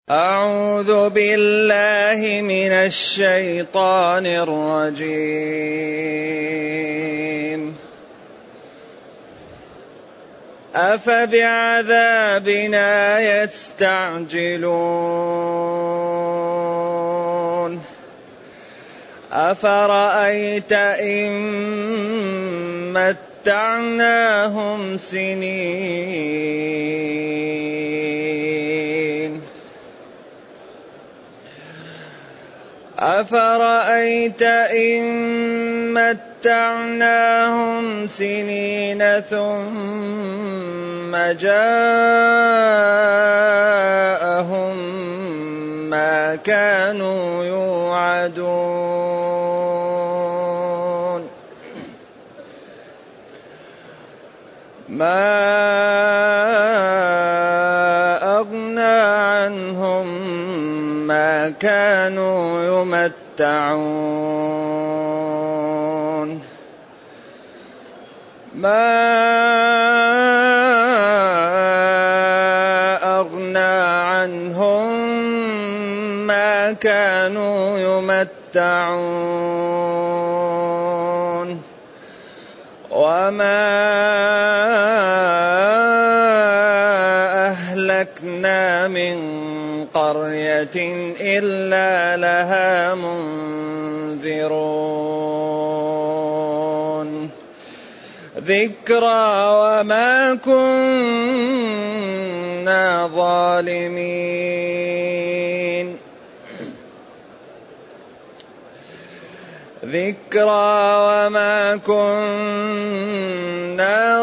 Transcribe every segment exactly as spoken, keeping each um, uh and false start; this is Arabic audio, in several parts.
أعوذ بالله من الشيطان الرجيم. أفبعذابنا يستعجلون أفرأيت إن متعناهم سنين أفرأيت إن متعناهم سنين ثم جاءهم ما كانوا يوعدون ما أغنى عنهم ما كانوا يمتعون ما أغنى عنهم ما كانوا يمتعون وما أهلكنا من قرية إلا لها منذرون ذكرى وما كنا ظالمين ذكرى وما كنا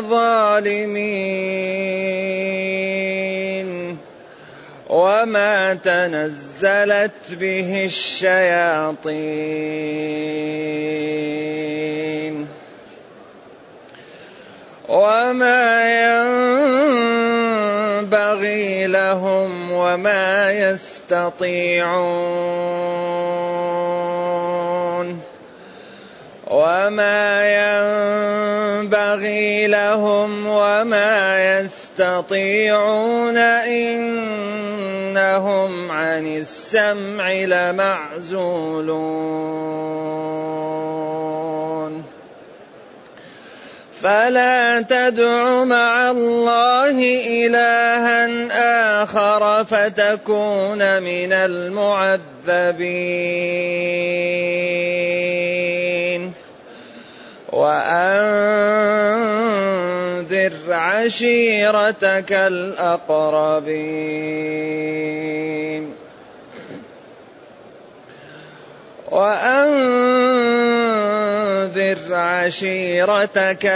ظالمين وما تنزلت به الشياطين وما ينبغي لهم وما يستطيعون وما ينبغي لهم وما يستطيعون إنهم عن السمع لمعزولون فلا تدع مع الله إلها آخر فتكون من المعذبين وأنذر عشيرتك الأقربين وأنذر عشيرتك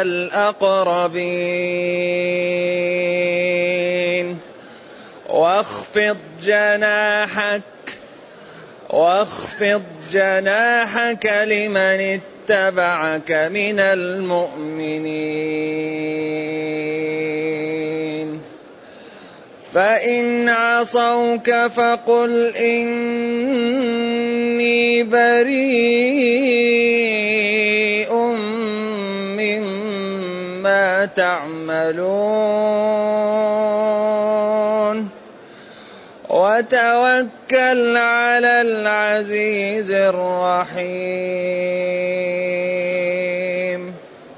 الأقربين واخفض جناحك واخفض جناحك لمن اتبعك من المؤمنين فإن عصوك فقل إني بريء مما تعملون وتوكل على العزيز الرحيم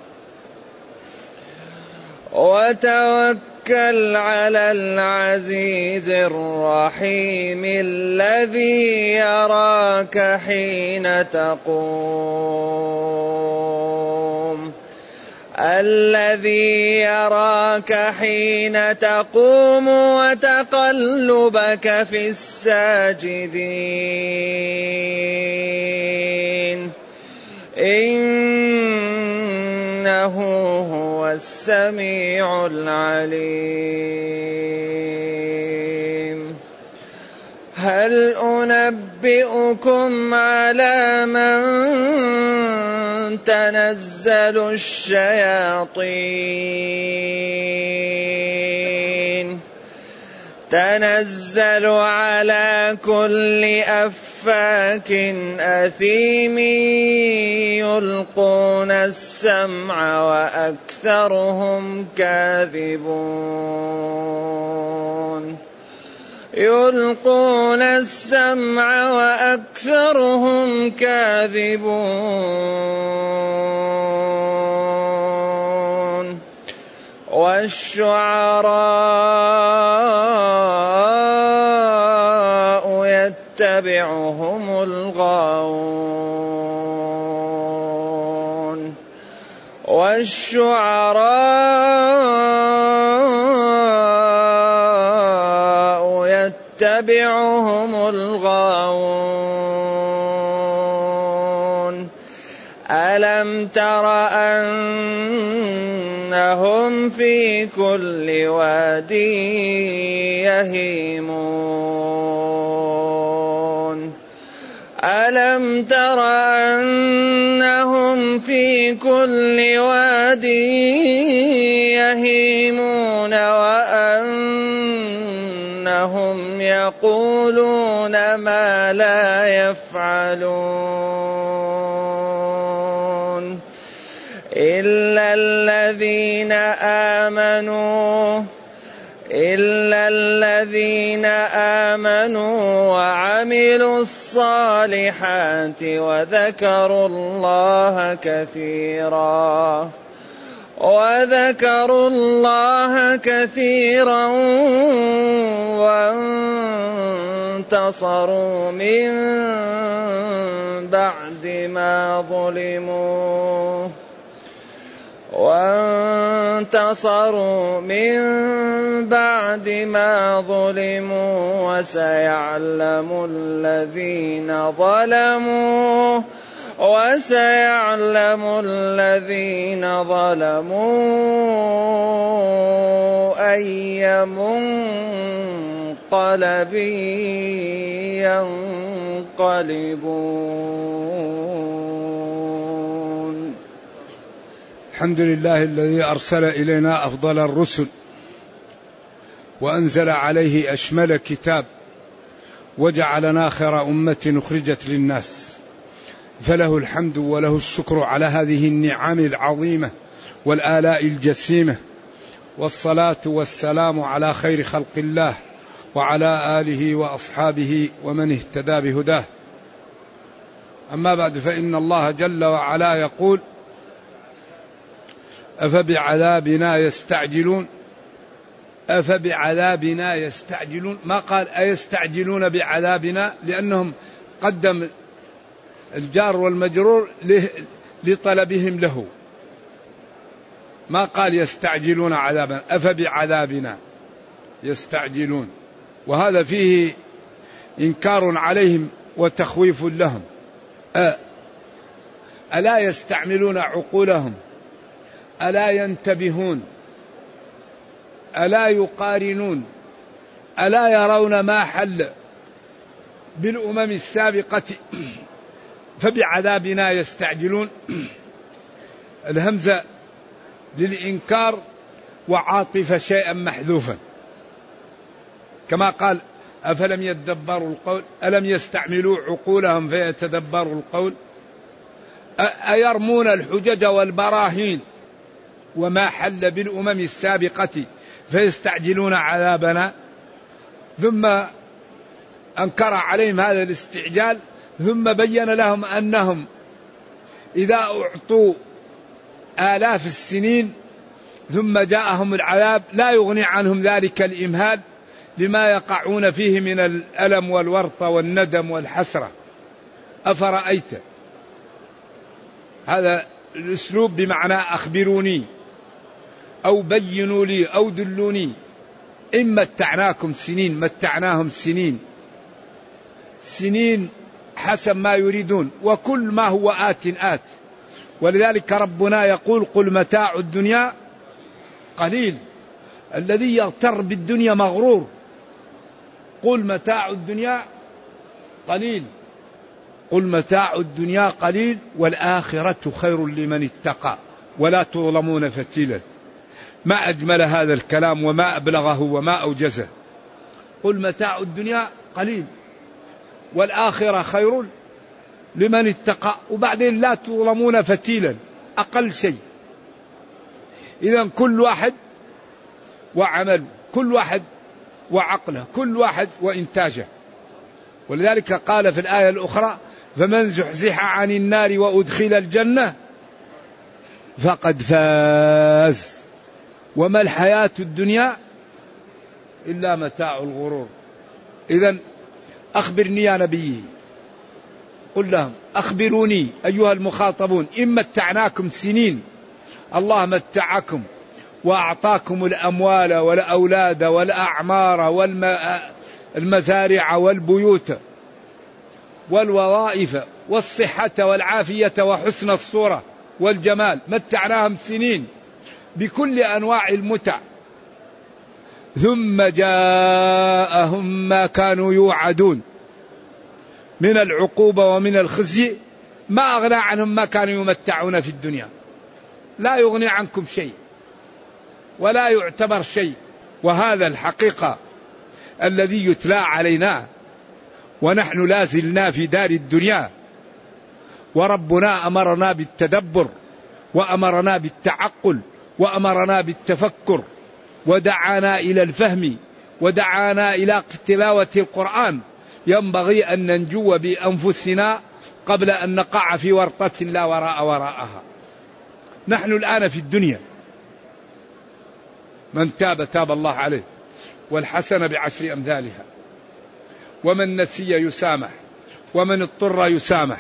وتوكل على العزيز الرحيم الذي يراك حين تقوم الذي يراك حين تقوم وتقلبك في الساجدين إنه هو السميع العليم هل أنبئكم على من تنزل الشياطين تنزل على كل أفاك أثيم يلقون السمع وأكثرهم كاذبون يلقون السمع وأكثرهم كاذبون والشعراء يتبعهم الغاوون والشعراء يتبعهم الغاوون ألم تر أنهم في كل واد يهيمون ألم تر أنهم في كل واد يهيمون وأنهم يقولون ما لا يفعلون إلا الذين آمنوا إلا الذين آمنوا وعملوا الصالحات وذكروا الله كثيرا وذكروا الله كثيرا وانتصروا من بعد ما ظلموا وانتصروا من بعد ما ظلموا وسيعلم الذين ظلموا وسيعلم الذين ظلموا أي منقلب ينقلبون. الحمد لله الذي أرسل إلينا أفضل الرسل وأنزل عليه أشمل كتاب وجعلنا خير أمة أخرجت للناس، فله الحمد وله الشكر على هذه النعم العظيمة والآلاء الجسيمة، والصلاة والسلام على خير خلق الله وعلى آله وأصحابه ومن اهتدى بهداه. أما بعد، فإن الله جل وعلا يقول: أفبعذابنا يستعجلون أفبعذابنا يستعجلون ما قال أيستعجلون بعذابنا، لأنهم قدم الجار والمجرور لطلبهم له، ما قال يستعجلون عذابنا، أفبعذابنا يستعجلون، وهذا فيه إنكار عليهم وتخويف لهم. ألا يستعملون عقولهم؟ ألا ينتبهون؟ ألا يقارنون؟ ألا يرون ما حل بالأمم السابقة فبعذابنا يستعجلون؟ الهمزة للإنكار وعاطفة شيئا محذوفا، كما قال: أفلم يدبروا القول ألم يستعملوا عقولهم فيتدبروا القول. أيرمون الحجج والبراهين وما حل بالأمم السابقة فيستعجلون عذابنا؟ ثم أنكر عليهم هذا الاستعجال، ثم بين لهم أنهم إذا أعطوا آلاف السنين ثم جاءهم العذاب لا يغني عنهم ذلك الإمهال لما يقعون فيه من الألم والورطة والندم والحسرة. أفرأيت، هذا الأسلوب بمعنى أخبروني أو بينوا لي أو دلوني. إن متعناكم سنين، متعناهم سنين سنين حسب ما يريدون، وكل ما هو آت آت. ولذلك ربنا يقول: قل متاع الدنيا قليل. الذي يغتر بالدنيا مغرور. قل متاع الدنيا قليل، قل متاع الدنيا قليل والآخرة خير لمن اتقى ولا تظلمون فتيلا. ما أجمل هذا الكلام وما أبلغه وما أوجزه. قل متاع الدنيا قليل والآخرة خير لمن اتقى، وبعدين لا تظلمون فتيلا، أقل شيء. إذن كل واحد وعمل، كل واحد وعقله، كل واحد وإنتاجه. ولذلك قال في الآية الأخرى: فمن زحزح عن النار وأدخل الجنة فقد فاز وما الحياة الدنيا إلا متاع الغرور. إذن أخبرني يا نبي، قل لهم أخبروني أيها المخاطبون، إن متعناكم سنين، الله متعكم وأعطاكم الأموال والأولاد والأعمار والمزارع والبيوت والوظائف والصحة والعافية وحسن الصورة والجمال، متعناهم سنين بكل أنواع المتع، ثم جاءهم ما كانوا يوعدون من العقوبة ومن الخزي، ما أغنى عنهم ما كانوا يمتعون في الدنيا، لا يغني عنكم شيء ولا يعتبر شيء. وهذا الحقيقة الذي يتلى علينا ونحن لازلنا في دار الدنيا، وربنا أمرنا بالتدبر وأمرنا بالتعقل وأمرنا بالتفكر ودعانا إلى الفهم ودعانا إلى تلاوة القرآن. ينبغي أن ننجو بأنفسنا قبل أن نقع في ورطة لا وراء وراءها. نحن الآن في الدنيا، من تاب تاب الله عليه، والحسنة بعشر أمثالها، ومن نسي يسامح، ومن اضطر يسامح،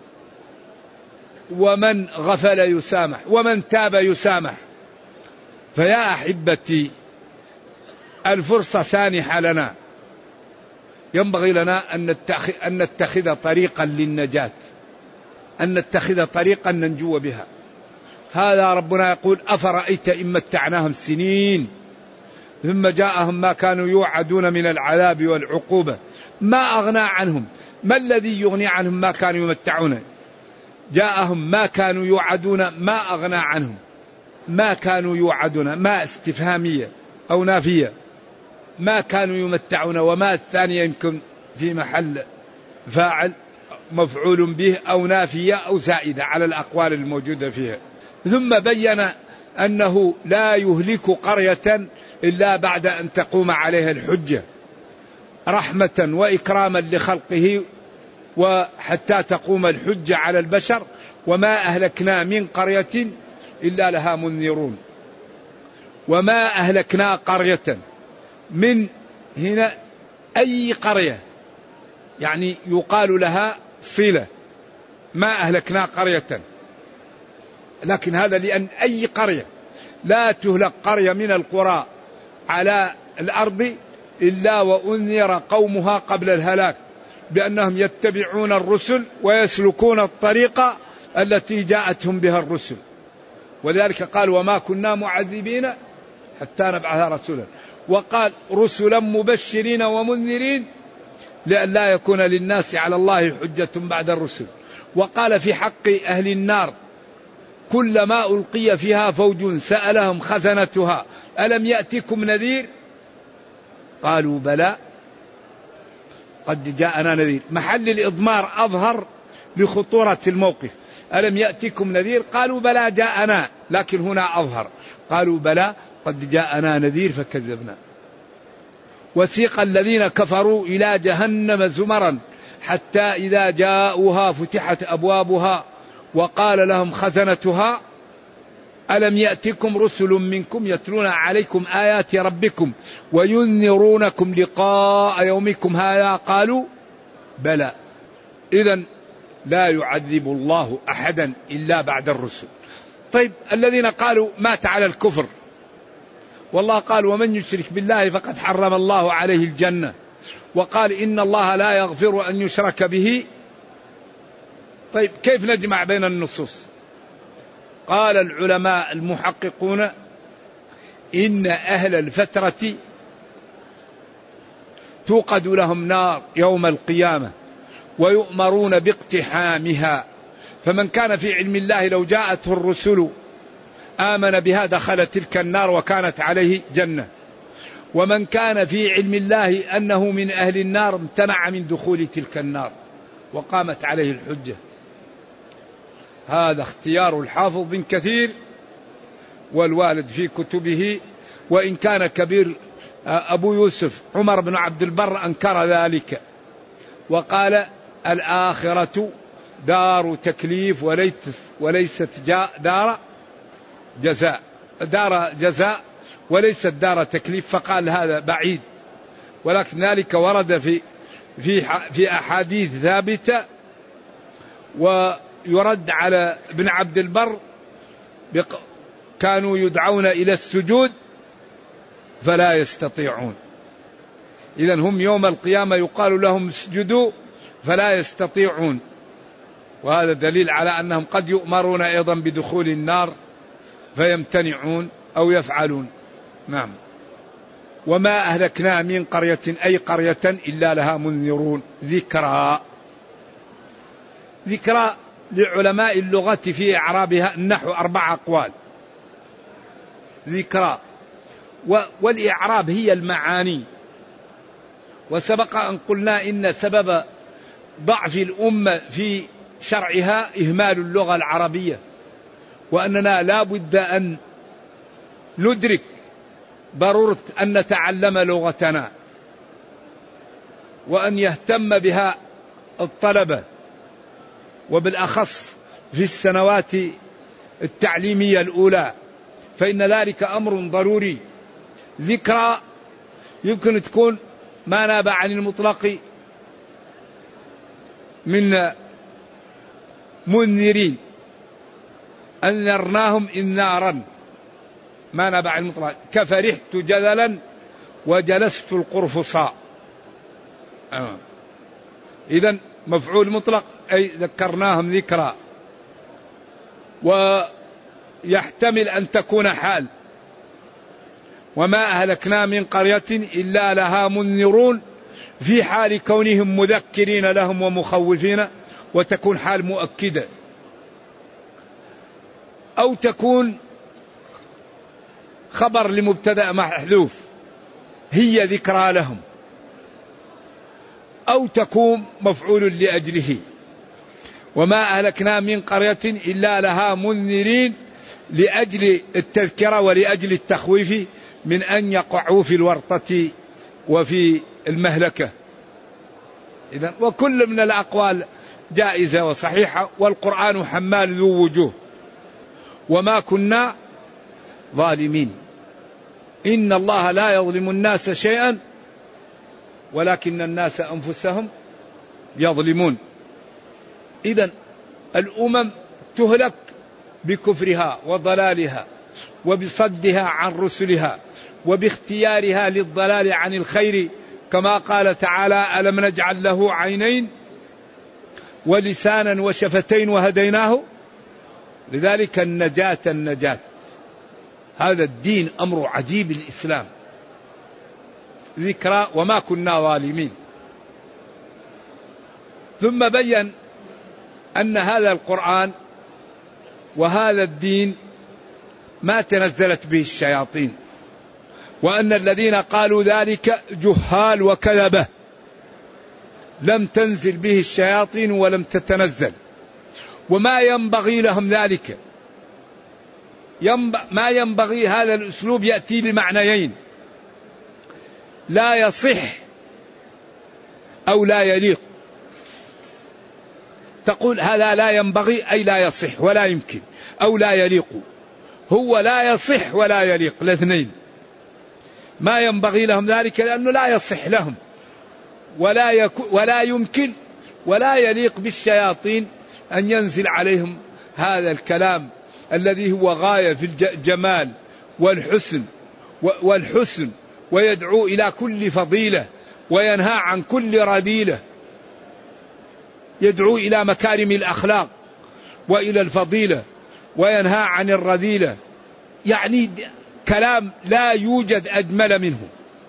ومن غفل يسامح، ومن تاب يسامح. فيا أحبتي الفرصة سانحة لنا، ينبغي لنا أن نتخذ, أن نتخذ طريقا للنجاة، أن نتخذ طريقا ننجو بها. هذا ربنا يقول: أفرأيت إن متعناهم سنين ثم جاءهم ما كانوا يوعدون من العذاب والعقوبة ما أغنى عنهم. ما الذي يغني عنهم ما كانوا يمتعون؟ جاءهم ما كانوا يوعدون ما أغنى عنهم. ما كانوا يوعدون ما استفهامية أو نافية، ما كانوا يمتعون، وما الثانية يمكن في محل فاعل مفعول به أو نافية أو زائدة على الأقوال الموجودة فيها. ثم بين أنه لا يهلك قرية إلا بعد أن تقوم عليها الحجة، رحمة وإكراما لخلقه وحتى تقوم الحجة على البشر. وما أهلكنا من قرية إلا لها منذرون. وما أهلكنا قرية، من هنا أي قرية، يعني يقال لها صلة، ما أهلكنا قرية، لكن هذا لأن أي قرية لا تهلك قرية من القرى على الأرض إلا وأنذر قومها قبل الهلاك بأنهم يتبعون الرسل ويسلكون الطريقة التي جاءتهم بها الرسل. ولذلك قال: وما كنا معذبين حتى نبعث رسولا. وقال: رسلا مبشرين ومنذرين لئلا يكون للناس على الله حجة بعد الرسل. وقال في حق أهل النار: كلما ألقي فيها فوج سألهم خزنتها ألم يأتكم نذير؟ قالوا بلى قد جاءنا نذير. محل الإضمار أظهر لخطورة الموقف. ألم يأتكم نذير؟ قالوا بلى جاءنا، لكن هنا أظهر، قالوا بلى قد جاءنا نذير فكذبنا. وسيق الذين كفروا إلى جهنم زمرا حتى إذا جاءوها فتحت أبوابها وقال لهم خزنتها ألم يأتكم رسل منكم يتلون عليكم آيات ربكم وينذرونكم لقاء يومكم هذا؟ قالوا بلى. إذن لا يعذب الله أحدا إلا بعد الرسل. طيب الذين قالوا مات على الكفر، والله قال: ومن يشرك بالله فقد حرم الله عليه الجنة، وقال: إن الله لا يغفر أن يشرك به. طيب كيف نجمع بين النصوص؟ قال العلماء المحققون: إن أهل الفترة توقد لهم نار يوم القيامة ويؤمرون باقتحامها، فمن كان في علم الله لو جاءته الرسل آمن بها دخل تلك النار وكانت عليه جنة، ومن كان في علم الله أنه من أهل النار امتنع من دخول تلك النار وقامت عليه الحجة. هذا اختيار الحافظ بن كثير والوالد في كتبه، وإن كان كبير أبو يوسف عمر بن عبد البر أنكر ذلك وقال الآخرة دار تكليف وليست دار جزاء، دار جزاء وليست دار تكليف، فقال هذا بعيد، ولكن ذلك ورد في في في أحاديث ثابتة. ويرد على ابن عبد البر كانوا يدعون إلى السجود فلا يستطيعون، إذن هم يوم القيامة يقال لهم اسجدوا فلا يستطيعون، وهذا دليل على أنهم قد يؤمرون أيضا بدخول النار فيمتنعون أو يفعلون. نعم. وما أهلكنا من قرية أي قرية إلا لها منذرون. ذكرى، ذكرى لعلماء اللغة في إعرابها النحو أربع أقوال. ذكرى والإعراب هي المعاني، وسبق أن قلنا إن سبب ضعف الأمة في شرعها إهمال اللغة العربية، وأننا لا بد أن ندرك ضرورة أن نتعلم لغتنا وأن يهتم بها الطلبة، وبالأخص في السنوات التعليمية الأولى، فإن ذلك أمر ضروري. ذكرى يمكن تكون ما ناب عن المطلق من منذرين، أنذرناهم إنذارا، ما ناب عن المطلق، كفرحت جدلا وجلست القرفصاء. آه. إذن مفعول مطلق أي ذكرناهم ذكرى، ويحتمل أن تكون حال. وما أهلكنا من قرية إلا لها منذرون، في حال كونهم مذكرين لهم ومخوفين، وتكون حال مؤكدة، أو تكون خبر لمبتدأ محذوف هي ذكرى لهم، أو تكون مفعول لأجله. وما أهلكنا من قرية إلا لها منذرين، لأجل التذكرة ولأجل التخويف من أن يقعوا في الورطة وفي المهلكة. إذن وكل من الأقوال جائزة وصحيحة، والقرآن حمال ذو وجوه. وما كنا ظالمين، إن الله لا يظلم الناس شيئا ولكن الناس أنفسهم يظلمون. إذن الأمم تهلك بكفرها وضلالها وبصدها عن رسلها وباختيارها للضلال عن الخير، كما قال تعالى ألم نجعل له عينين ولسانا وشفتين وهديناه. لذلك النجاة النجاة، هذا الدين أمر عجيب الإسلام. ذكرى وما كنا ظالمين. ثم بين أن هذا القرآن وهذا الدين ما تنزلت به الشياطين، وأن الذين قالوا ذلك جهال وكذبة، لم تنزل به الشياطين ولم تتنزل، وما ينبغي لهم ذلك. ما ينبغي، هذا الأسلوب يأتي لمعنيين: لا يصح أو لا يليق. تقول هذا لا ينبغي أي لا يصح ولا يمكن، أو لا يليق. هو لا يصح ولا يليق الاثنين. ما ينبغي لهم ذلك لأنه لا يصح لهم ولا, يكو ولا يمكن ولا يليق بالشياطين أن ينزل عليهم هذا الكلام الذي هو غاية في الجمال والحسن والحسن ويدعو إلى كل فضيلة وينهى عن كل رذيلة، يدعو إلى مكارم الأخلاق وإلى الفضيلة وينهى عن الرذيلة. يعني كلام لا يوجد أجمل منه.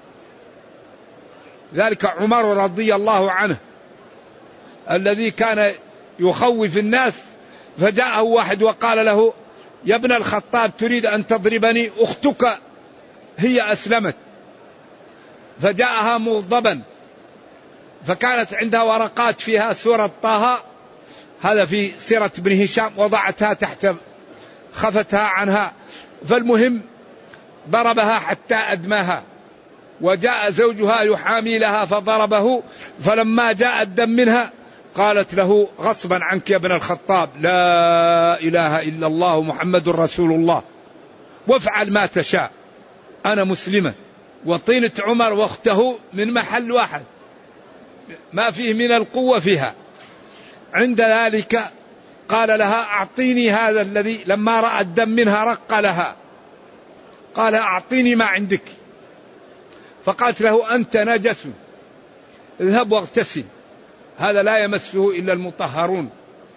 ذلك عمر رضي الله عنه الذي كان يخوف الناس، فجاءه واحد وقال له: يا ابن الخطاب تريد أن تضربني؟ أختك هي أسلمت. فجاءها مغضبا، فكانت عندها ورقات فيها سورة طه، هذا في سيرة ابن هشام، وضعتها تحت، خفتها عنها، فالمهم ضربها حتى أدماها. وجاء زوجها يحامي لها فضربه، فلما جاء الدم منها قالت له غصبا عنك يا ابن الخطاب لا إله إلا الله محمد رسول الله وافعل ما تشاء، أنا مسلمة. وطينة عمر واخته من محل واحد ما فيه من القوة فيها. عند ذلك قال لها أعطيني هذا الذي، لما رأى الدم منها رق لها، قال أعطيني ما عندك، فقالت له أنت نجس اذهب واغتسل، هذا لا يمسه إلا المطهرون.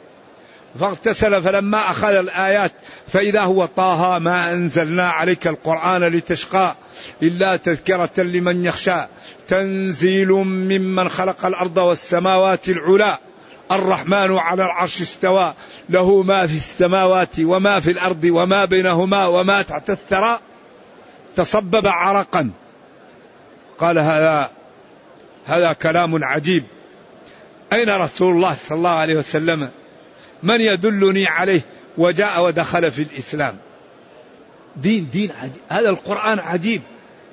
فاغتسل، فلما أخذ الآيات فإذا هو طه ما أنزلنا عليك القرآن لتشقى إلا تذكرة لمن يخشى تنزيل ممن خلق الأرض والسماوات العلى الرحمن على العرش استوى له ما في السماوات وما في الأرض وما بينهما وما تحت الثرى تصبب عرقا. قال هذا هذا كلام عجيب، أين رسول الله صلى الله عليه وسلم؟ من يدلني عليه؟ وجاء ودخل في الإسلام. دين دين عجيب، هذا القرآن عجيب.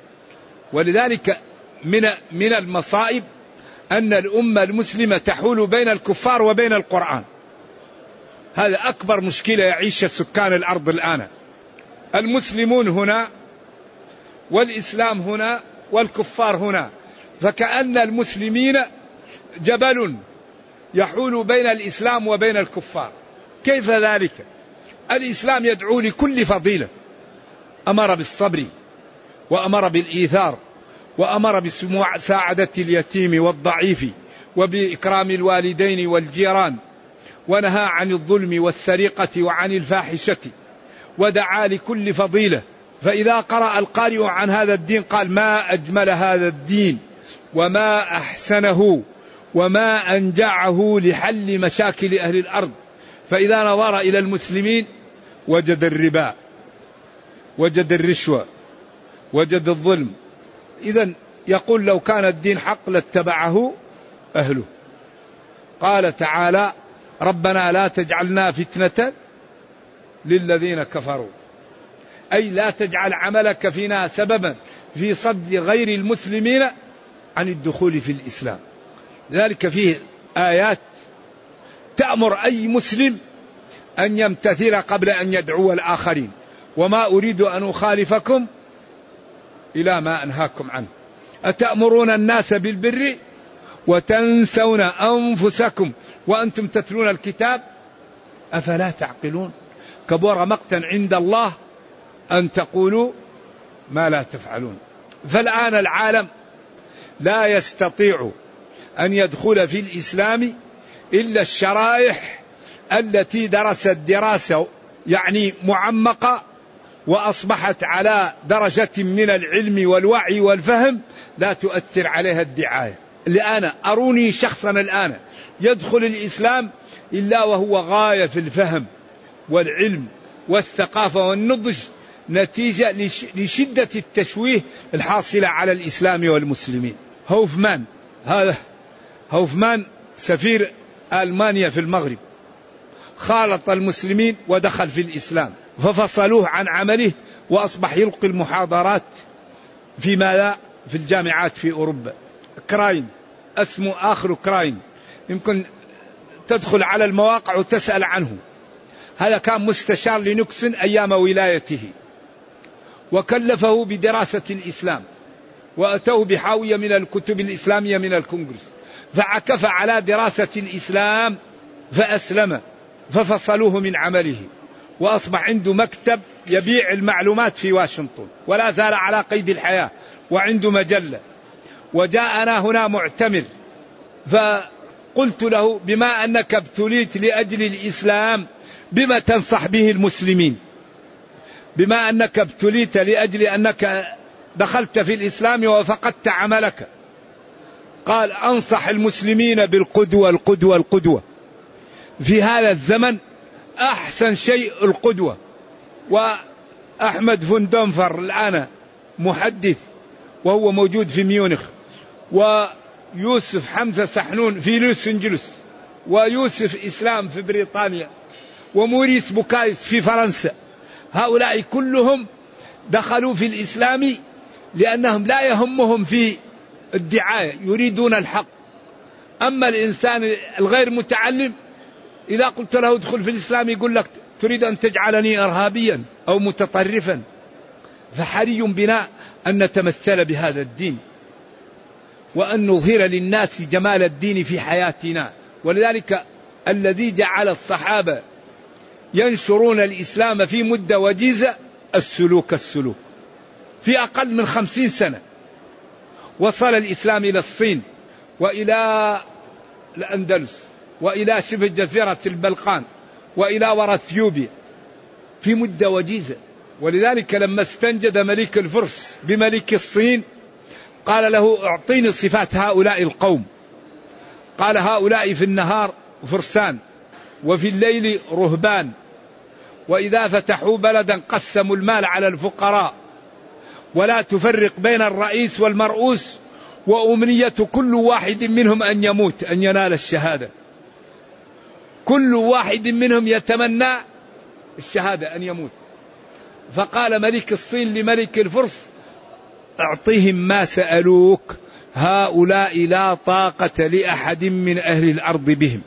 ولذلك من من المصائب أن الأمة المسلمة تحول بين الكفار وبين القرآن. هذا أكبر مشكلة يعيش سكان الأرض الآن. المسلمون هنا والإسلام هنا والكفار هنا، فكأن المسلمين جبل يحول بين الإسلام وبين الكفار. كيف ذلك؟ الإسلام يدعو لكل فضيلة، أمر بالصبر وأمر بالإيثار وأمر بمساعدة اليتيم والضعيف وبإكرام الوالدين والجيران، ونهى عن الظلم والسرقة وعن الفاحشة، ودعا لكل فضيلة. فإذا قرأ القارئ عن هذا الدين قال ما أجمل هذا الدين وما أحسنه وما أنجعه لحل مشاكل أهل الأرض. فإذا نظر إلى المسلمين وجد الربا، وجد الرشوة، وجد الظلم. إذن يقول لو كان الدين حق لاتبعه أهله. قال تعالى ربنا لا تجعلنا فتنة للذين كفروا، أي لا تجعل عملك فينا سببا في صد غير المسلمين عن الدخول في الإسلام. ذلك فيه آيات تأمر أي مسلم أن يمتثل قبل أن يدعو الآخرين. وما أريد أن أخالفكم إلى ما أنهاكم عنه أتأمرون الناس بالبر وتنسون أنفسكم وأنتم تتلون الكتاب أفلا تعقلون. كبر مقتا عند الله أن تقولوا ما لا تفعلون. فالآن العالم لا يستطيع أن يدخل في الإسلام إلا الشرائح التي درست دراسة يعني معمقة وأصبحت على درجة من العلم والوعي والفهم لا تؤثر عليها الدعاية. الآن أروني شخصا الآن يدخل الإسلام إلا وهو غاية في الفهم والعلم والثقافة والنضج نتيجة لشدة التشويه الحاصلة على الإسلام والمسلمين. هوفمان، هذا هوفمان سفير ألمانيا في المغرب، خالط المسلمين ودخل في الإسلام ففصلوه عن عمله وأصبح يلقي المحاضرات في ماذا؟ في الجامعات في أوروبا. كراين اسمه آخر كراين، يمكن تدخل على المواقع وتسأل عنه. هذا كان مستشار لنيكسون أيام ولايته وكلفه بدراسة الإسلام وأتوه بحاوية من الكتب الإسلامية من الكونغرس، فعكف على دراسة الإسلام فأسلم ففصلوه من عمله وأصبح عنده مكتب يبيع المعلومات في واشنطن ولا زال على قيد الحياة وعنده مجلة. وجاءنا هنا معتمر فقلت له بما أنك ابتليت لأجل الإسلام بما تنصح به المسلمين؟ بما أنك ابتليت لأجل أنك دخلت في الإسلام وفقدت عملك. قال أنصح المسلمين بالقدوة القدوة القدوة. في هذا الزمن أحسن شيء القدوة. وأحمد فون دونفر الآن محدث وهو موجود في ميونخ، ويوسف حمزة سحنون في لوس أنجلوس، ويوسف إسلام في بريطانيا، وموريس بوكايس في فرنسا. هؤلاء كلهم دخلوا في الإسلام لأنهم لا يهمهم في الدعاية، يريدون الحق. أما الإنسان الغير متعلم إذا قلت له ادخل في الإسلام يقول لك تريد أن تجعلني إرهابيا أو متطرفا. فحري بنا أن نتمثل بهذا الدين وأن نظهر للناس جمال الدين في حياتنا. ولذلك الذي جعل الصحابة ينشرون الإسلام في مدة وجيزة السلوك السلوك في أقل من خمسين سنة وصل الإسلام إلى الصين وإلى الأندلس وإلى شبه جزيرة البلقان وإلى وراء اثيوبيا في مدة وجيزة. ولذلك لما استنجد ملك الفرس بملك الصين قال له اعطيني صفات هؤلاء القوم. قال هؤلاء في النهار فرسان وفي الليل رهبان، وإذا فتحوا بلدا قسموا المال على الفقراء، ولا تفرق بين الرئيس والمرؤوس، وأمنية كل واحد منهم أن يموت أن ينال الشهادة. كل واحد منهم يتمنى الشهادة أن يموت. فقال ملك الصين لملك الفرس اعطيهم ما سألوك، هؤلاء لا طاقة لأحد من أهل الأرض بهم.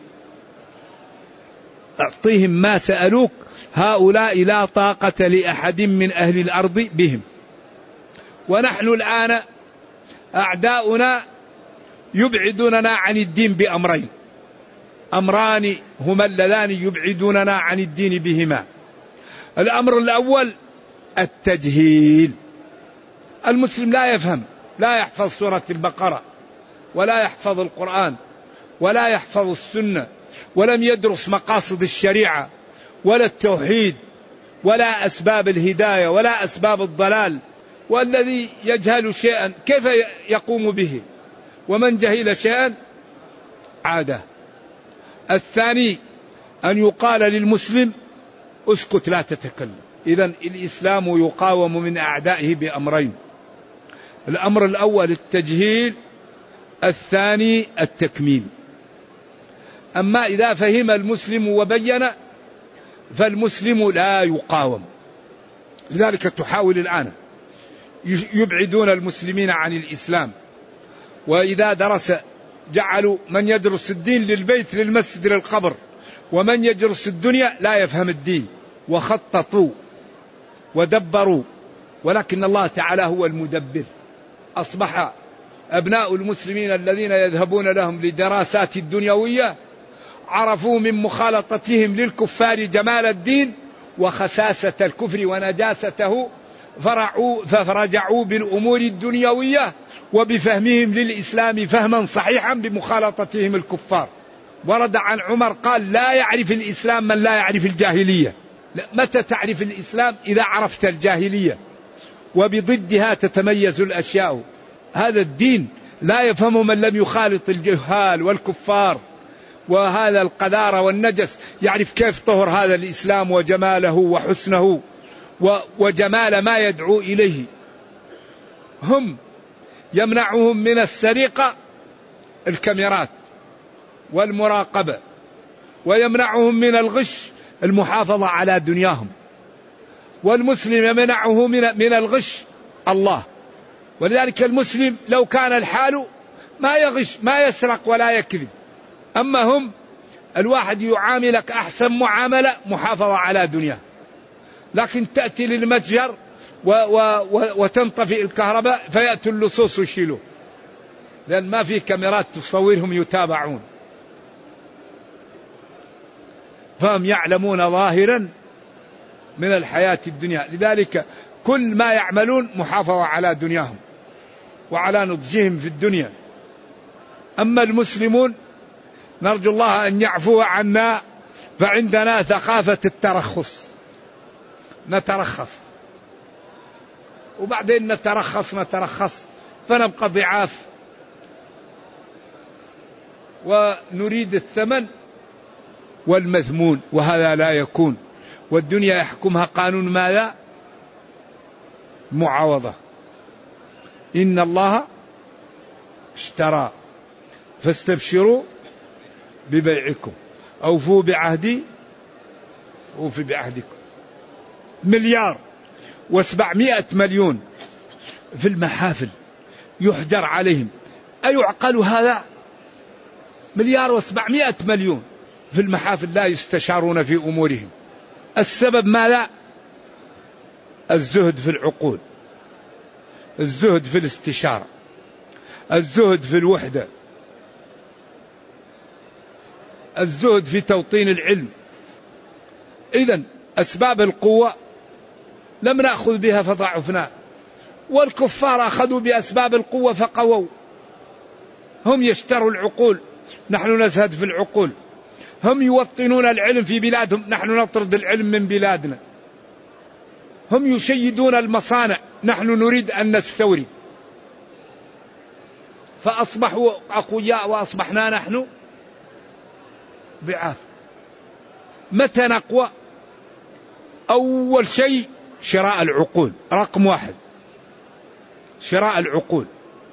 اعطيهم ما سألوك، هؤلاء لا طاقة لأحد من أهل الأرض بهم. ونحن الآن أعداؤنا يبعدوننا عن الدين بأمرين، أمران هما اللذان يبعدوننا عن الدين بهما. الأمر الأول التجهيل. المسلم لا يفهم، لا يحفظ سورة البقرة ولا يحفظ القرآن ولا يحفظ السنة، ولم يدرس مقاصد الشريعة ولا التوحيد ولا أسباب الهداية ولا أسباب الضلال. والذي يجهل شيئا كيف يقوم به؟ ومن جهل شيئا عاده. الثاني أن يقال للمسلم اسكت لا تتكلم. إذن الإسلام يقاوم من أعدائه بأمرين، الأمر الأول التجهيل، الثاني التكميم. أما إذا فهم المسلم وبين فالمسلم لا يقاوم. لذلك تحاول الآن يبعدون المسلمين عن الإسلام، وإذا درس جعلوا من يدرس الدين للبيت للمسجد للقبر، ومن يدرس الدنيا لا يفهم الدين. وخططوا ودبروا، ولكن الله تعالى هو المدبر. أصبح أبناء المسلمين الذين يذهبون لهم لدراسات الدنيوية عرفوا من مخالطتهم للكفار جمال الدين وخساسة الكفر ونجاسته، فرعوا فرجعوا بالأمور الدنيوية وبفهمهم للإسلام فهما صحيحا بمخالطتهم الكفار. ورد عن عمر قال لا يعرف الإسلام من لا يعرف الجاهلية. متى تعرف الإسلام؟ إذا عرفت الجاهلية، وبضدها تتميز الأشياء. هذا الدين لا يفهم من لم يخالط الجهال والكفار وهذا القذارة والنجس، يعرف كيف طهر هذا الإسلام وجماله وحسنه وجمال ما يدعو إليه. هم يمنعهم من السرقة الكاميرات والمراقبة، ويمنعهم من الغش المحافظة على دنياهم. والمسلم يمنعه من الغش الله. ولذلك المسلم لو كان الحال ما يغش ما يسرق ولا يكذب. أما هم الواحد يعاملك أحسن معاملة محافظة على دنياه، لكن تأتي للمتجر و و و وتنطفئ الكهرباء فيأتي اللصوص ويشيلوه، لأن ما في كاميرات تصورهم يتابعون. فهم يعلمون ظاهرا من الحياة الدنيا، لذلك كل ما يعملون محافظة على دنياهم وعلى نضجهم في الدنيا. أما المسلمون نرجو الله أن يعفو عنا، فعندنا ثقافة الترخص، نترخص وبعدين نترخص نترخص فنبقى ضعاف ونريد الثمن والمذمون، وهذا لا يكون. والدنيا يحكمها قانون ماذا؟ معاوضة. إن الله اشترى فاستبشروا ببيعكم أوفوا بعهدي أوفي بعهدكم. مليار وسبعمائة مليون في المحافل يحجر عليهم. أيعقل هذا؟ مليار وسبعمائة مليون في المحافل لا يستشارون في أمورهم. السبب ماذا؟ الزهد في العقول، الزهد في الاستشارة، الزهد في الوحدة، الزهد في توطين العلم. إذن أسباب القوة لم نأخذ بها فضعفنا، والكفار أخذوا بأسباب القوة فقووا. هم يشتروا العقول، نحن نزهد في العقول. هم يوطنون العلم في بلادهم، نحن نطرد العلم من بلادنا. هم يشيدون المصانع، نحن نريد أن نستورد. فأصبحوا أقوياء وأصبحنا نحن ضعاف. متى نقوى؟ أول شيء شراء العقول، رقم واحد شراء العقول.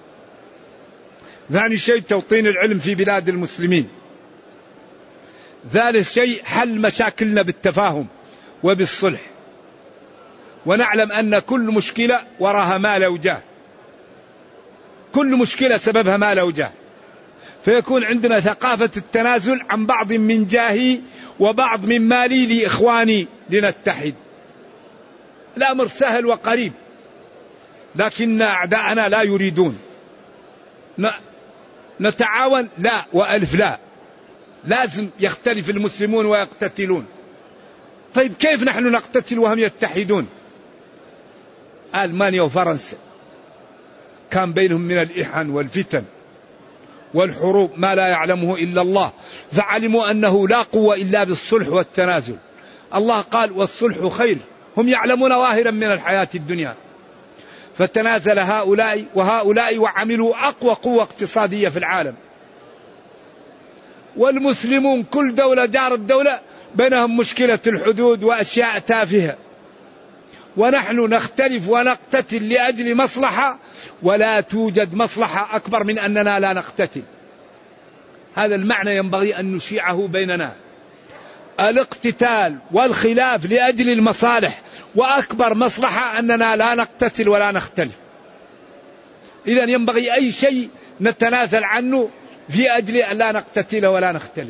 ثاني شيء توطين العلم في بلاد المسلمين. ثالث شيء حل مشاكلنا بالتفاهم وبالصلح. ونعلم أن كل مشكلة وراها مال وجاه، كل مشكلة سببها مال وجاه، فيكون عندنا ثقافة التنازل عن بعض من جاهي وبعض من مالي لإخواني لنتحد. الأمر سهل وقريب، لكن أعداءنا لا يريدون. نتعاون لا، وألف لا، لازم يختلف المسلمون ويقتتلون. طيب كيف نحن نقتتل وهم يتحدون؟ ألمانيا وفرنسا كان بينهم من الإحن والفتن والحروب ما لا يعلمه إلا الله، فعلموا أنه لا قوة إلا بالصلح والتنازل. الله قال والصلح خير. هم يعلمون ظاهرا من الحياة الدنيا، فتنازل هؤلاء وهؤلاء وعملوا أقوى قوة اقتصادية في العالم. والمسلمون كل دولة جار الدولة بينهم مشكلة الحدود وأشياء تافهة، ونحن نختلف ونقتتل لأجل مصلحة، ولا توجد مصلحة أكبر من أننا لا نقتتل. هذا المعنى ينبغي أن نشيعه بيننا، الاقتتال والخلاف لأجل المصالح، وأكبر مصلحة أننا لا نقتتل ولا نختلف. إذن ينبغي أي شيء نتنازل عنه في أجل أن لا نقتتل ولا نختلف.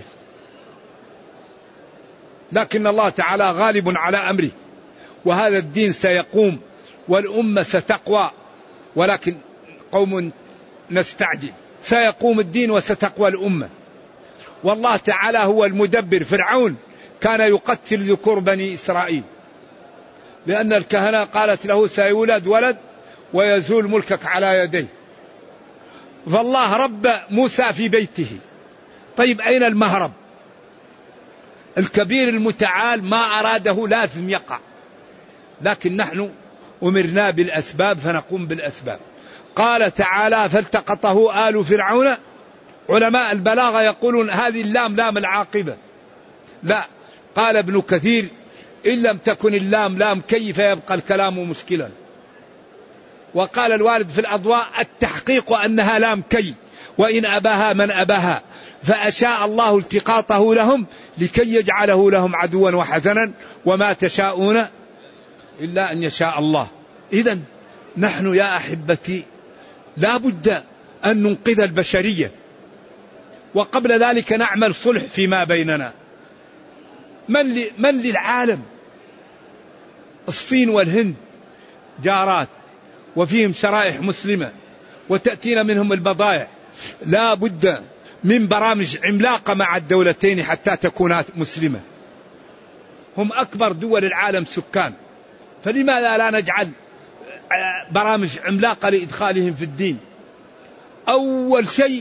لكن الله تعالى غالب على أمره، وهذا الدين سيقوم والأمة ستقوى، ولكن قوم نستعجل. سيقوم الدين وستقوى الأمة، والله تعالى هو المدبر. فرعون كان يقتل ذكور بني إسرائيل لأن الكهنة قالت له سيولد ولد ويزول ملكك على يديه، فالله رب موسى في بيته. طيب أين المهرب؟ الكبير المتعال ما أراده لازم يقع، لكن نحن أمرنا بالأسباب فنقوم بالأسباب. قال تعالى فالتقطه آل فرعون. علماء البلاغة يقولون هذه اللام لام العاقبة، لا. قال ابن كثير إن لم تكن اللام لام كي فيبقى الكلام مشكلا. وقال الوارد في الأضواء التحقيق أنها لام كي، وإن أباها من أباها، فأشاء الله التقاطه لهم لكي يجعله لهم عدوا وحزنا، وما تشاءون إلا أن يشاء الله. إذن نحن يا أحبتي لا بد أن ننقذ البشرية، وقبل ذلك نعمل صلح فيما بيننا. من, من للعالم؟ الصين والهند جارات وفيهم شرائح مسلمة وتأتينا منهم البضائع. لا بد من برامج عملاقة مع الدولتين حتى تكون مسلمة. هم أكبر دول العالم سكان، فلماذا لا نجعل برامج عملاقة لإدخالهم في الدين؟ أول شيء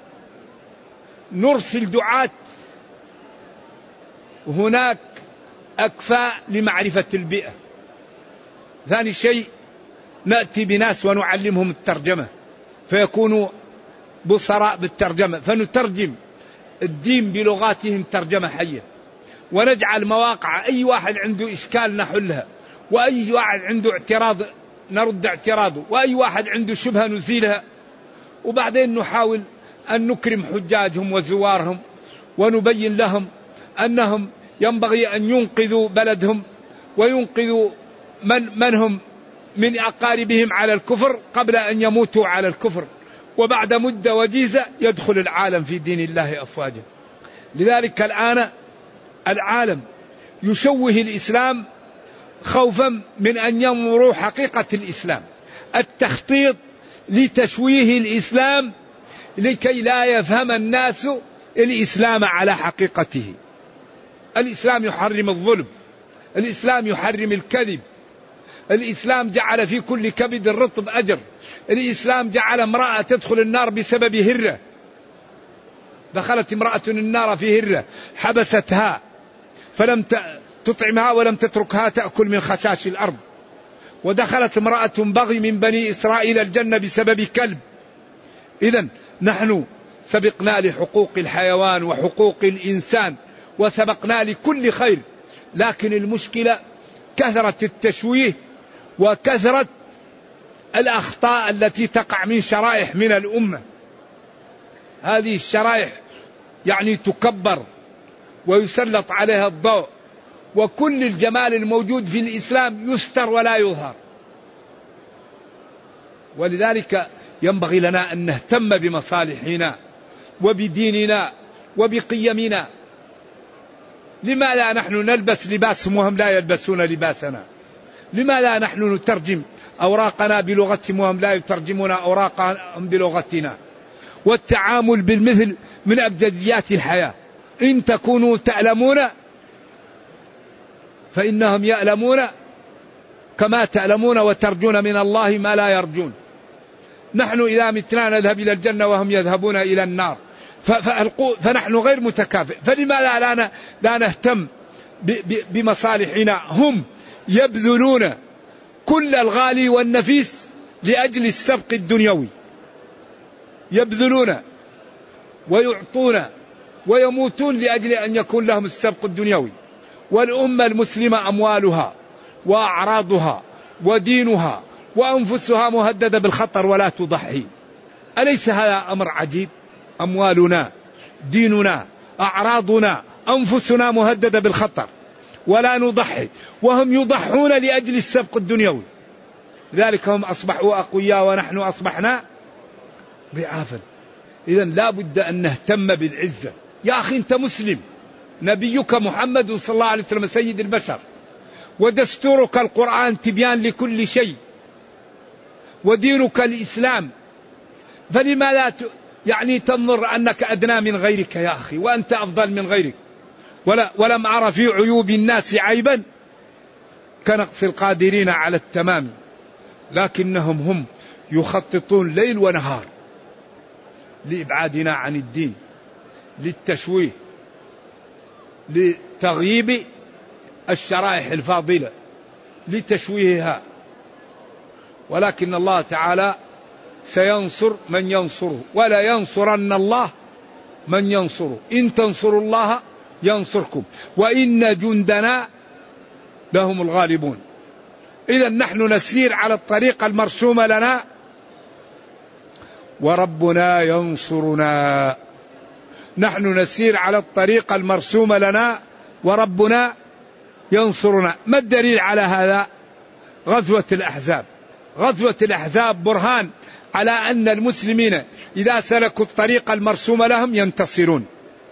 نرسل دعاة هناك أكفاء لمعرفة البيئة. ثاني شيء نأتي بناس ونعلمهم الترجمة فيكونوا بصراء بالترجمة، فنترجم الدين بلغاتهم ترجمة حية، ونجعل مواقع أي واحد عنده إشكال نحلها، وأي واحد عنده اعتراض نرد اعتراضه، وأي واحد عنده شبهة نزيلها. وبعدين نحاول أن نكرم حجاجهم وزوارهم، ونبين لهم أنهم ينبغي أن ينقذوا بلدهم وينقذوا من, من هم من أقاربهم على الكفر قبل أن يموتوا على الكفر، وبعد مدة وجيزة يدخل العالم في دين الله أفواجا. لذلك الآن العالم يشوه الإسلام خوفا من أن ينظروا حقيقة الإسلام، التخطيط لتشويه الإسلام لكي لا يفهم الناس الإسلام على حقيقته. الإسلام يحرم الظلم، الإسلام يحرم الكذب، الإسلام جعل في كل كبد الرطب أجر، الإسلام جعل امرأة تدخل النار بسبب هرة، دخلت امرأة النار في هرة حبستها فلم تطعمها ولم تتركها تأكل من خشاش الأرض، ودخلت امرأة بغي من بني إسرائيل الجنة بسبب كلب. إذن نحن سبقنا لحقوق الحيوان وحقوق الإنسان وسبقنا لكل خير، لكن المشكلة كثرة التشويه وكثرة الأخطاء التي تقع من شرائح من الأمة. هذه الشرائح يعني تكبر ويسلط عليها الضوء، وكل الجمال الموجود في الإسلام يستر ولا يظهر. ولذلك ينبغي لنا أن نهتم بمصالحنا وبديننا وبقيمنا. لماذا نحن نلبس لباسهم وهم لا يلبسون لباسنا؟ لماذا نحن نترجم أوراقنا بلغتهم وهم لا يترجمون أوراقهم بلغتنا؟ والتعامل بالمثل من أبجديات الحياة. إن تكونوا تعلمون فإنهم يعلمون كما تعلمون وترجون من الله ما لا يرجون. نحن إذا متنا نذهب إلى الجنة وهم يذهبون إلى النار، فنحن غير متكافئ. فلماذا لا لا نهتم بمصالحنا؟ هم يبذلون كل الغالي والنفيس لأجل السبق الدنيوي، يبذلون ويعطون ويموتون لأجل أن يكون لهم السبق الدنيوي. والأمة المسلمة أموالها وأعراضها ودينها وأنفسها مهددة بالخطر ولا تضحي. أليس هذا أمر عجيب؟ أموالنا، ديننا، أعراضنا، أنفسنا مهددة بالخطر ولا نضحي، وهم يضحون لأجل السبق الدنيوي. لذلك هم أصبحوا أقوياء ونحن أصبحنا ضعافا. إذن لا بد أن نهتم بالعزة. يا أخي أنت مسلم، نبيك محمد صلى الله عليه وسلم سيد البشر، ودستورك القرآن تبيان لكل شيء، ودينك الإسلام، فلما لا ت... يعني تنظر أنك أدنى من غيرك يا أخي وأنت أفضل من غيرك؟ ولا ولم أرى في عيوب الناس عيبا كنقص القادرين على التمام، لكنهم هم يخططون ليل ونهار لإبعادنا عن الدين، للتشويه، لتغييب الشرائح الفاضلة، لتشويهها. ولكن الله تعالى سينصر من ينصره، ولا ينصرن الله من ينصره. إن تنصروا الله ينصركم وإن جندنا لهم الغالبون. إذا نحن نسير على الطريقة المرسومة لنا وربنا ينصرنا. نحن نسير على الطريقة المرسومة لنا وربنا ينصرنا. ما الدليل على هذا؟ غزوة الأحزاب. غزوة الأحزاب برهان على أن المسلمين إذا سلكوا الطريقة المرسومة لهم ينتصرون.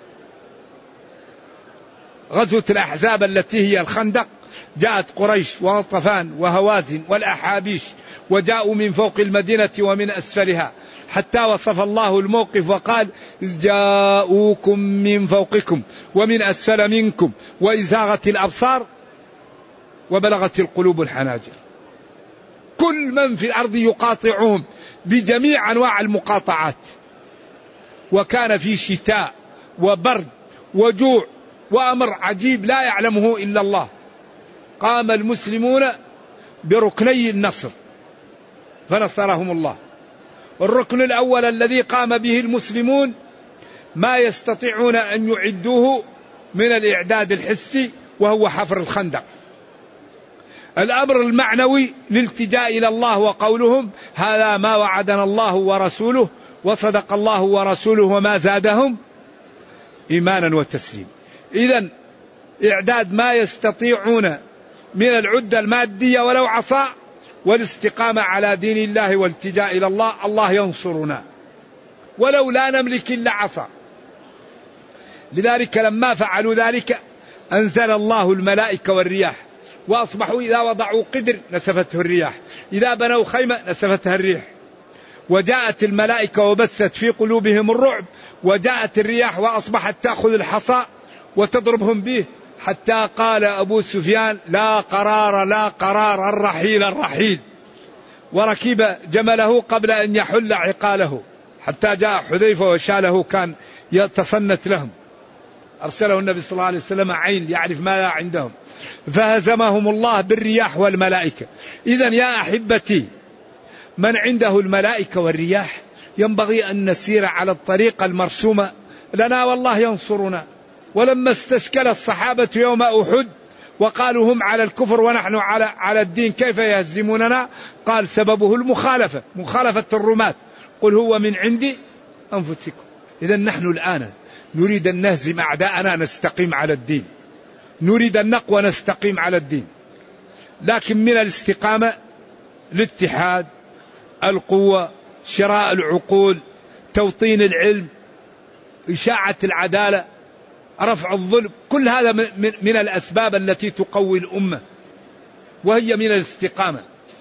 غزوة الأحزاب التي هي الخندق، جاءت قريش وغطفان وهوازن والأحابيش وجاءوا من فوق المدينة ومن أسفلها، حتى وصف الله الموقف وقال: إذ جاءوكم من فوقكم ومن أسفل منكم وإذ زاغت الأبصار وبلغت القلوب الحناجر. كل من في الأرض يقاطعهم بجميع أنواع المقاطعات. وكان في شتاء وبرد وجوع وأمر عجيب لا يعلمه إلا الله. قام المسلمون بركني النصر فنصرهم الله. الركن الأول الذي قام به المسلمون ما يستطيعون أن يعدوه من الإعداد الحسي، وهو حفر الخندق. الأمر المعنوي للالتجاء إلى الله وقولهم: هذا ما وعدنا الله ورسوله وصدق الله ورسوله وما زادهم إيمانا وتسليما. إذن إعداد ما يستطيعون من العدة المادية ولو عصا، والاستقامة على دين الله والالتجاء إلى الله، الله ينصرنا ولو لا نملك إلا عصا. لذلك لما فعلوا ذلك أنزل الله الملائكة والرياح، وأصبحوا إذا وضعوا قدر نسفته الرياح، إذا بنوا خيمة نسفتها الريح. وجاءت الملائكة وبثت في قلوبهم الرعب، وجاءت الرياح وأصبحت تأخذ الحصى وتضربهم به، حتى قال أبو سفيان لا قرار لا قرار الرحيل الرحيل، وركب جمله قبل أن يحل عقاله، حتى جاء حذيفة وشاله كان يتصنت لهم. أرسله النبي صلى الله عليه وسلم عين يعرف ماذا عندهم، فهزمهم الله بالرياح والملائكة. إذن يا أحبتي، من عنده الملائكة والرياح ينبغي أن نسير على الطريقة المرسومة لنا والله ينصرنا. ولما استشكل الصحابة يوم أحد وقالوا هم على الكفر ونحن على على الدين كيف يهزموننا، قال سببه المخالفة، مخالفة الرماة، قل هو من عند أنفسكم. إذن نحن الآن نريد أن نهزم أعداءنا نستقيم على الدين، نريد أن نقوى نستقيم على الدين، لكن من الاستقامة الاتحاد، القوة، شراء العقول، توطين العلم، إشاعة العدالة، رفع الظلم، كل هذا من الأسباب التي تقوي الأمة، وهي من الاستقامة.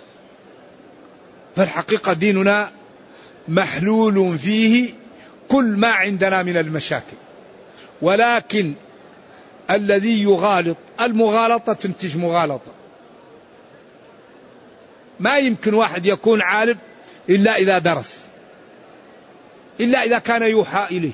فالحقيقة ديننا محلول فيه كل ما عندنا من المشاكل، ولكن الذي يغالط، المغالطة تنتج مغالطة. ما يمكن واحد يكون عالم إلا إذا درس، إلا إذا كان يوحى إليه.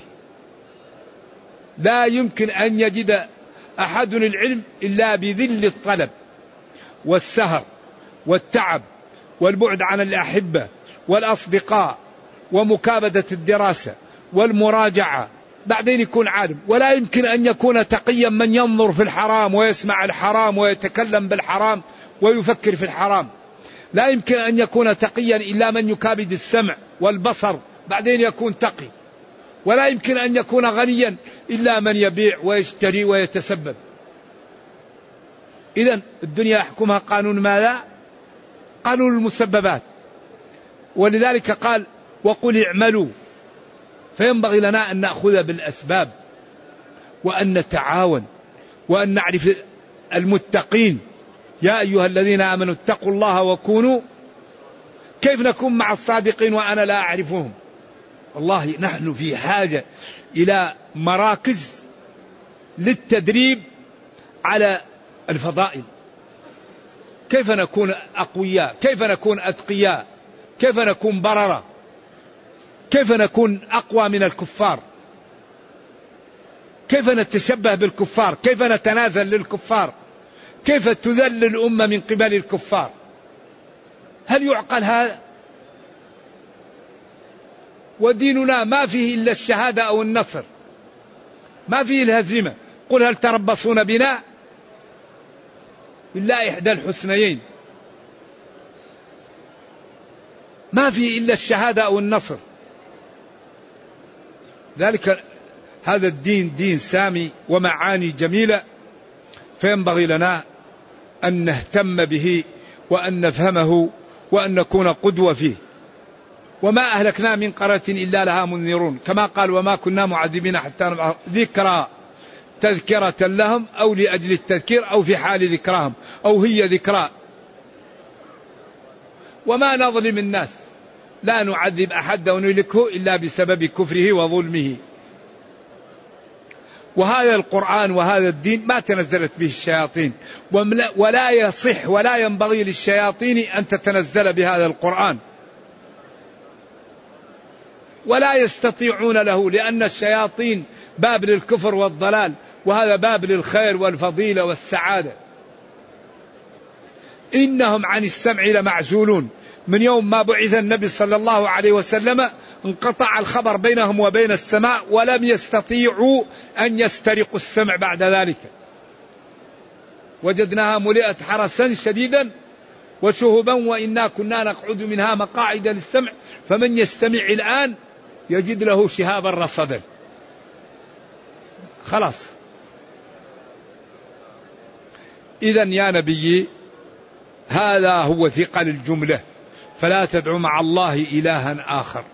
لا يمكن أن يجد أحد العلم إلا بذل الطلب والسهر والتعب والبعد عن الأحبة والأصدقاء ومكابدة الدراسة والمراجعة، بعدين يكون عالم. ولا يمكن أن يكون تقيا من ينظر في الحرام ويسمع الحرام ويتكلم بالحرام ويفكر في الحرام. لا يمكن أن يكون تقيا إلا من يكابد السمع والبصر، بعدين يكون تقي. ولا يمكن أن يكون غنيا إلا من يبيع ويشتري ويتسبب. إذن الدنيا يحكمها قانون ماذا؟ قانون المسببات. ولذلك قال وقل اعملوا. فينبغي لنا أن نأخذ بالأسباب وأن نتعاون وأن نعرف المتقين. يا أيها الذين آمنوا اتقوا الله وكونوا. كيف نكون مع الصادقين وأنا لا أعرفهم؟ والله نحن في حاجة إلى مراكز للتدريب على الفضائل. كيف نكون أقوياء، كيف نكون أتقياء، كيف نكون بررة، كيف نكون أقوى من الكفار، كيف نتشبه بالكفار، كيف نتنازل للكفار، كيف تذل الأمة من قبل الكفار. هل يعقل هذا؟ وديننا ما فيه إلا الشهادة أو النصر، ما فيه الهزيمة. قل هل تربصون بنا إلا إحدى الحسنيين، ما فيه إلا الشهادة أو النصر. ذلك هذا الدين دين سامي ومعاني جميلة، فينبغي لنا أن نهتم به وأن نفهمه وأن نكون قدوة فيه. وما أهلكنا من قرية إلا لها منذرون، كما قال وما كنا معذبين حتى نبعث ذكرى تذكرة لهم أو لأجل التذكير أو في حال ذكراهم أو هي ذكرى. وما نظلم الناس، لا نعذب أحد ونهلكه إلا بسبب كفره وظلمه. وهذا القرآن وهذا الدين ما تنزلت به الشياطين، ولا يصح ولا ينبغي للشياطين أن تتنزل بهذا القرآن، ولا يستطيعون له، لأن الشياطين باب للكفر والضلال، وهذا باب للخير والفضيلة والسعادة. إنهم عن السمع لمعزولون. من يوم ما بعث النبي صلى الله عليه وسلم انقطع الخبر بينهم وبين السماء، ولم يستطيعوا أن يسترقوا السمع بعد ذلك. وجدناها ملئت حرسا شديدا وشهبا وإنا كنا نقعد منها مقاعد للسمع فمن يستمع الآن يجد له شهابا رصدا. خلاص. إذن يا نبي هذا هو ثقل الجملة. فلا تدع مع الله إلها آخر،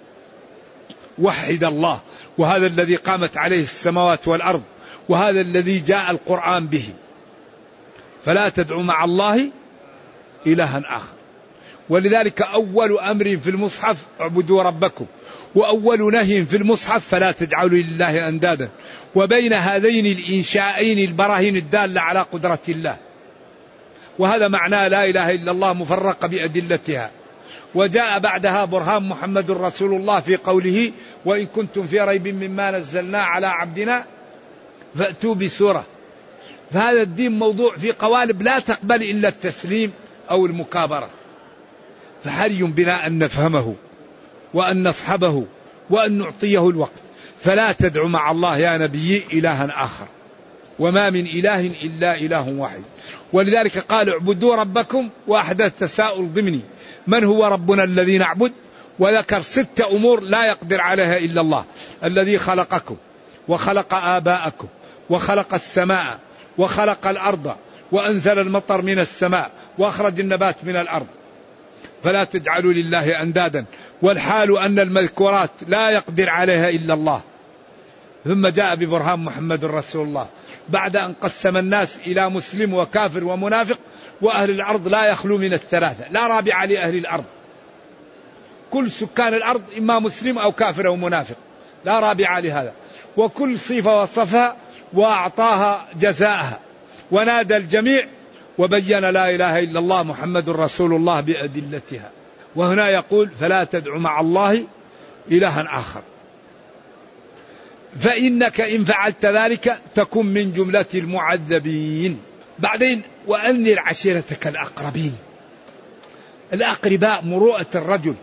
وحد الله، وهذا الذي قامت عليه السماوات والأرض، وهذا الذي جاء القرآن به. فلا تدع مع الله إلها آخر. ولذلك أول أمر في المصحف اعبدوا ربكم، وأول نهي في المصحف فلا تجعلوا لله أندادا. وبين هذين الإنشائين البراهين الدالة على قدرة الله، وهذا معناه لا إله إلا الله مفرقة بأدلتها. وجاء بعدها برهان محمد رسول الله في قوله وإن كنتم في ريب مما نزلنا على عبدنا فأتوا بسورة. فهذا الدين موضوع في قوالب لا تقبل إلا التسليم أو المكابرة. فحري بنا أن نفهمه وأن نصحبه وأن نعطيه الوقت. فلا تدع مع الله يا نبي إلها آخر، وما من إله إلا إله واحد. ولذلك قال اعبدوا ربكم، وأحدث تساؤل ضمني من هو ربنا الذي نعبد، وذكر ست أمور لا يقدر عليها إلا الله. الذي خلقكم وخلق آباءكم وخلق السماء وخلق الأرض وأنزل المطر من السماء وأخرج النبات من الأرض. فلا تجعلوا لله أندادا، والحال أن المذكورات لا يقدر عليها إلا الله. ثم جاء ببرهان محمد رسول الله بعد أن قسم الناس إلى مسلم وكافر ومنافق، وأهل الأرض لا يخلو من الثلاثة، لا رابع لأهل الأرض. كل سكان الأرض إما مسلم أو كافر أو منافق، لا رابع لهذا. وكل صفة وصفها وأعطاها جزاءها، ونادى الجميع وبين لا إله إلا الله محمد رسول الله بأدلتها. وهنا يقول فلا تدع مع الله إلها آخر، فإنك إن فعلت ذلك تكن من جملة المعذبين. بعدين وأنذر عشيرتك الأقربين. الأقرباء مروءة الرجل،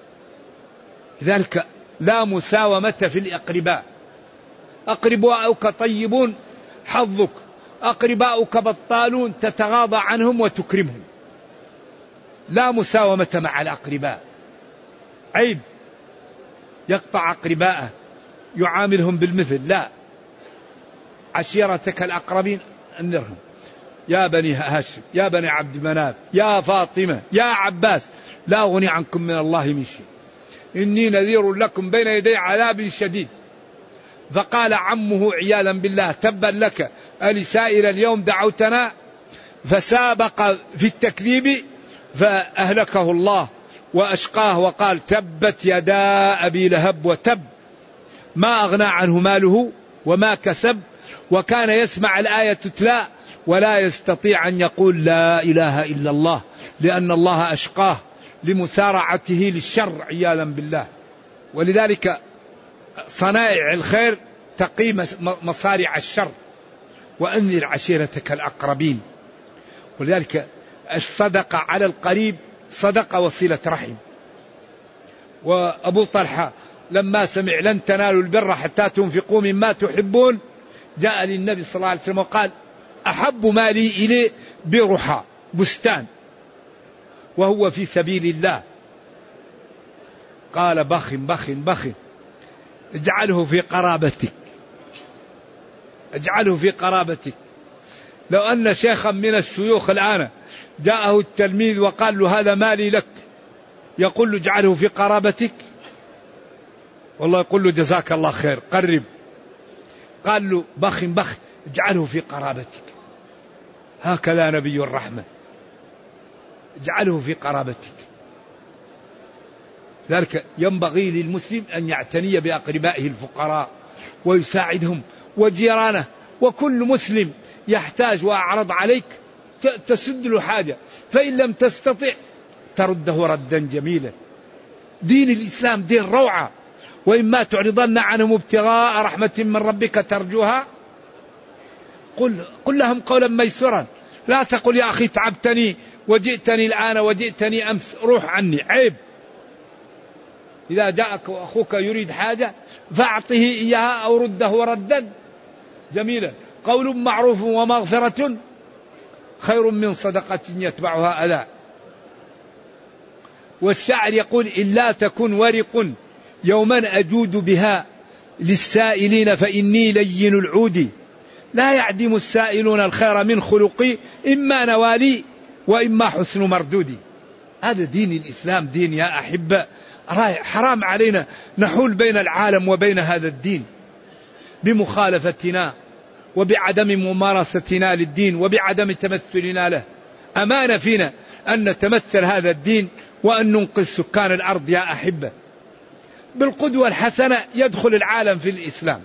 لذلك لا مساومة في الأقرباء. أقرباؤك طيبون حظك، أقرباؤك بطالون تتغاضى عنهم وتكرمهم. لا مساومة مع الأقرباء، عيب يقطع أقرباءه يعاملهم بالمثل. لا، عشيرتك الأقربين أنذرهم. يا بني هاشم، يا بني عبد مناف، يا فاطمة، يا عباس، لا أغني عنكم من الله من شيء، إني نذير لكم بين يدي عذاب شديد. فقال عمه عياذا بالله تبا لك ألسائر اليوم دعوتنا، فسابق في التكذيب فأهلكه الله وأشقاه، وقال تبت يدا أبي لهب وتب ما أغنى عنه ماله وما كسب، وكان يسمع الآية تتلى ولا يستطيع أن يقول لا إله إلا الله، لأن الله أشقاه لمسارعته للشر عياذا بالله. ولذلك صنائع الخير تقي مصارع الشر. وأنذر عشيرتك الأقربين. ولذلك الصدقة على القريب صدقة وصلة رحم. وأبو طلحة لما سمع لن تنالوا البر حتى تنفقوا مما تحبون، جاء للنبي صلى الله عليه وسلم وقال أحب ما لي إليه برحى بستان وهو في سبيل الله. قال بخ بخ بخ اجعله في قرابتك، اجعله في قرابتك. لو أن شيخا من الشيوخ الآن جاءه التلميذ وقال له هذا مالي لك، يقول له اجعله في قرابتك؟ والله يقول له جزاك الله خير قرب. قال له بخ بخ اجعله في قرابتك. هكذا نبي الرحمة، اجعله في قرابتك. ذلك ينبغي للمسلم أن يعتني بأقربائه الفقراء ويساعدهم وجيرانه. وكل مسلم يحتاج وأعرض عليك تسد له حاجة، فإن لم تستطع ترده ردا جميلا. دين الإسلام دين روعة. وإما تعرضن عنهم ابتغاء رحمة من ربك ترجوها قل, قل لهم قولا ميسورا. لا تقل يا أخي تعبتني وجئتني الآن وجئتني أمس روح عني، عيب. إذا جاءك أخوك يريد حاجة فأعطه إياها أو رده ردا جميلا. قول معروف ومغفرة خير من صدقة يتبعها أذى. والشاعر يقول إلا تكن ورق يوما أجود بها للسائلين فإني لين العود، لا يعدم السائلون الخير من خلقي إما نوالي وإما حسن مردودي. هذا دين الإسلام، دين يا أحبة حرام علينا نحول بين العالم وبين هذا الدين بمخالفتنا وبعدم ممارستنا للدين وبعدم تمثلنا له. أمانة فينا أن نتمثل هذا الدين وأن ننقذ سكان الأرض يا أحبة. بالقدوة الحسنة يدخل العالم في الإسلام.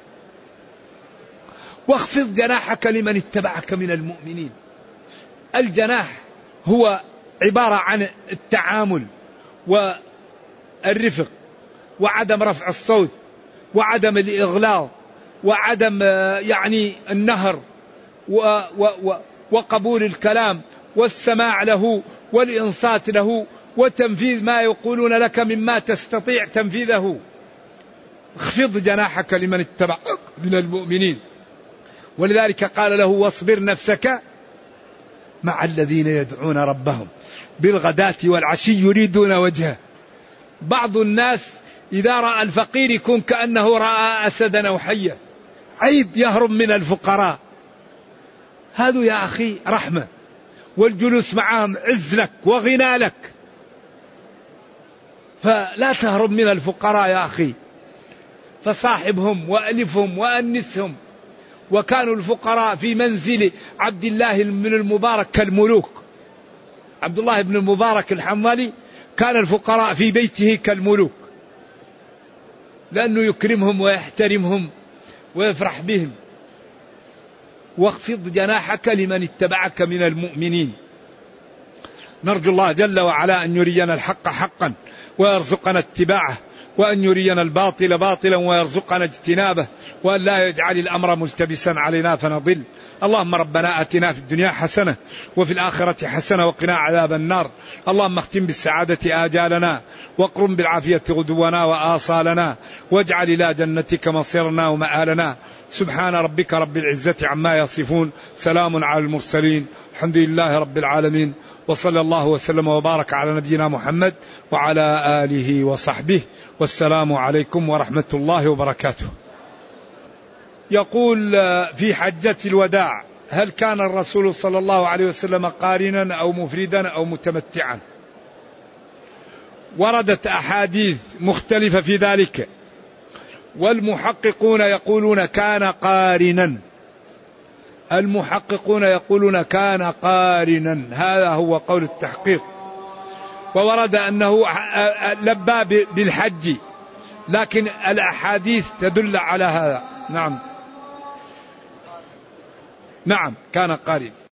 واخفض جناحك لمن اتبعك من المؤمنين. الجناح هو عبارة عن التعامل والرفق وعدم رفع الصوت وعدم الإغلاظ وعدم يعني النهر و و وقبول الكلام والسماع له والإنصات له وتنفيذ ما يقولون لك مما تستطيع تنفيذه. اخفض جناحك لمن اتبعك من المؤمنين. ولذلك قال له واصبر نفسك مع الذين يدعون ربهم بالغداة والعشي يريدون وجهه. بعض الناس إذا رأى الفقير يكون كأنه رأى أسدا أو حية، عيب يهرب من الفقراء. هذا يا أخي رحمة، والجلوس معهم عز لك وغنى لك، فلا تهرب من الفقراء يا أخي، فصاحبهم وألفهم وأنسهم. وكانوا الفقراء في منزل عبد الله بن المبارك كالملوك. عبد الله بن المبارك الحنظلي كان الفقراء في بيته كالملوك، لأنه يكرمهم ويحترمهم ويفرح بهم. واخفض جناحك لمن اتبعك من المؤمنين. نرجو الله جل وعلا أن يرينا الحق حقا ويرزقنا اتباعه، وأن يرينا الباطل باطلا ويرزقنا اجتنابه، وأن لا يجعل الأمر ملتبسا علينا فنضل. اللهم ربنا آتنا في الدنيا حسنة وفي الآخرة حسنة وقنا عذاب النار. اللهم اختم بالسعادة آجالنا واقرم بالعافية غدونا وآصالنا، واجعل إلى جنتك مصيرنا ومآلنا. سبحان ربك رب العزة عما يصفون، سلام على المرسلين، الحمد لله رب العالمين، وصلى الله وسلم وبارك على نبينا محمد وعلى آله وصحبه، والسلام عليكم ورحمة الله وبركاته. يقول في حجة الوداع: هل كان الرسول صلى الله عليه وسلم قارنا أو مفردا أو متمتعا؟ وردت أحاديث مختلفة في ذلك، والمحققون يقولون كان قارنا. المحققون يقولون كان قارنا، هذا هو قول التحقيق. وورد أنه لبى بالحج، لكن الأحاديث تدل على هذا. نعم نعم كان قارنا.